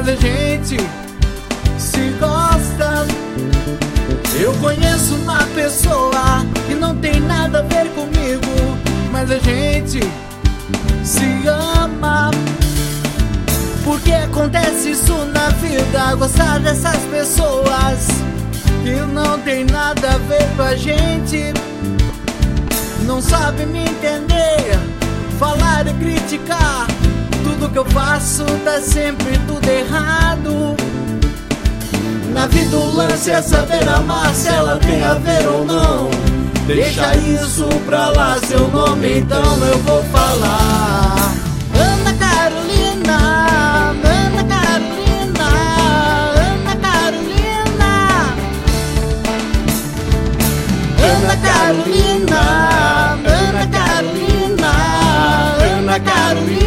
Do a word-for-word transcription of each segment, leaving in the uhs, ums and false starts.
mas a gente se gosta. Eu conheço uma pessoa que não tem nada a ver comigo, mas a gente se ama. Porque acontece isso na vida, gostar dessas pessoas que não tem nada a ver com a gente. Não sabe me entender, falar e criticar. Tudo que eu faço tá sempre tudo errado. Na vida o lance é saber amar, se ela tem a ver ou não. Deixa isso pra lá, seu nome então eu vou falar. Ana Carolina, Ana Carolina, Ana Carolina, Ana Carolina, Ana Carolina, Ana Carolina.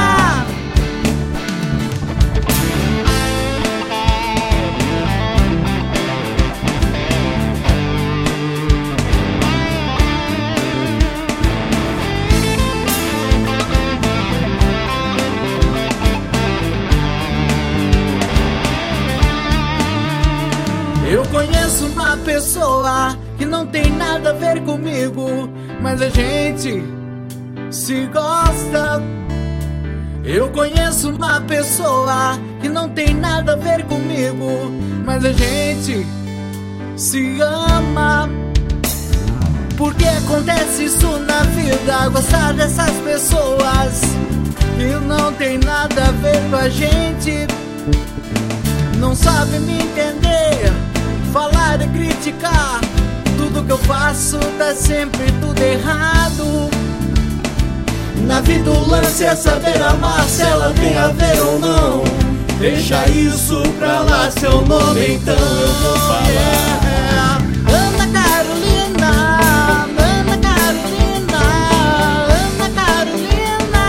Eu conheço uma pessoa que não tem nada a ver comigo, mas a gente se gosta. Eu conheço uma pessoa que não tem nada a ver comigo, mas a gente se ama. Porque acontece isso na vida, gostar dessas pessoas que não tem nada a ver com a gente. Não sabe me entender, falar e criticar. Tudo que eu faço tá sempre tudo errado. Na vida o lance é saber amar, se ela tem a ver ou não. Deixa isso pra lá, seu nome então eu vou falar. Yeah. Ana Carolina, Ana Carolina, Ana Carolina,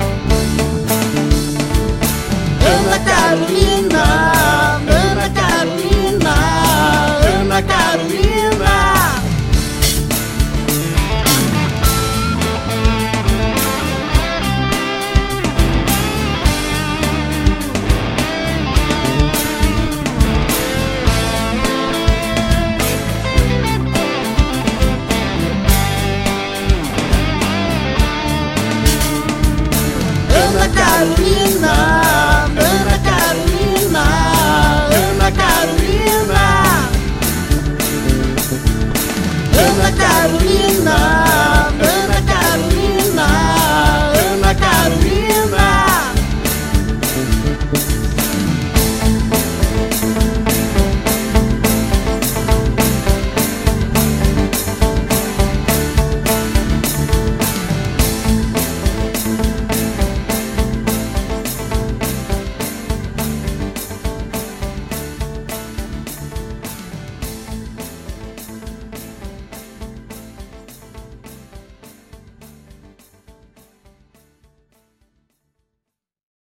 Ana Carolina, Ana Carolina, Ana Carolina. Ana Carolina.